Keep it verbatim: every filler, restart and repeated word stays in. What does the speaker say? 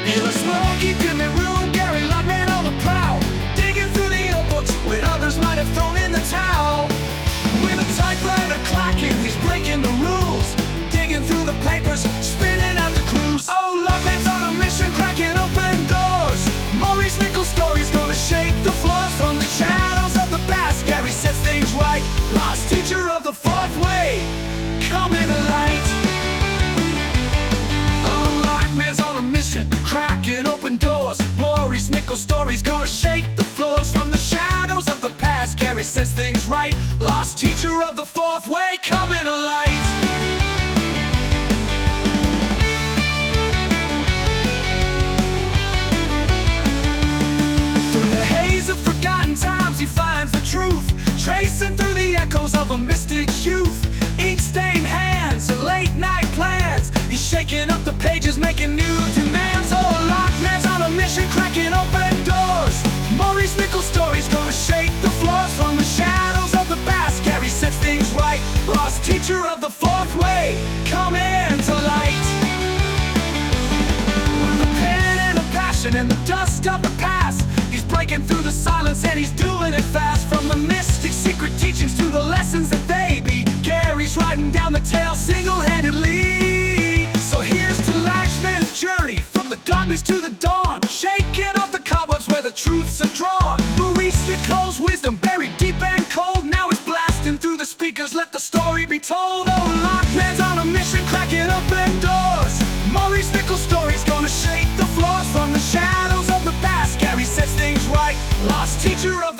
In a smoky, dimly room, Gary Lockman on the prowl, digging through the old books when others might have thrown in the towel. With a typewriter clacking, he's breaking the rules, digging through the papers, spinning out the clues. Oh, Lockman's on a mission, cracking open doors. Maurice Nichols' story's gonna shake the floors from the shadows of the past. Gary sets things right, lost teacher of the fourth way, coming to light. Oh, Lockman's on a mission, cracking open doors. Maurice Nichols' story's gonna shake the floors from the shadows of the past. Gary sets things right, lost teacher of the fourth way, coming to light. Times he finds the truth, tracing through the echoes of a mystic youth. Ink-stained hands and late-night plans, he's shaking up the pages, making new demands. Oh, Lockman's on a mission, cracking open doors. Maurice Nichols' story's gonna shake the floors from the shadows of the past. Gary sets things right, lost teacher of the fourth way, coming to light. With a pen and a passion and the dust of the past, he's breaking through the silence and he's doing it fast. From the mystic secret teachings to the lessons that they be, Gary's writing down the tale single-handedly. So here's to Lockman's journey, from the darkness to the dawn, shaking off the cobwebs where the truths are drawn. Maurice Nichols' wisdom buried deep and cold, now it's blasting through the speakers, let the story be told. Oh, Lockman's on a mission, cracking open doors. Maurice Nichols' story's gonna shake the floors from the shadows of the past. Gary sets things right, lost teacher of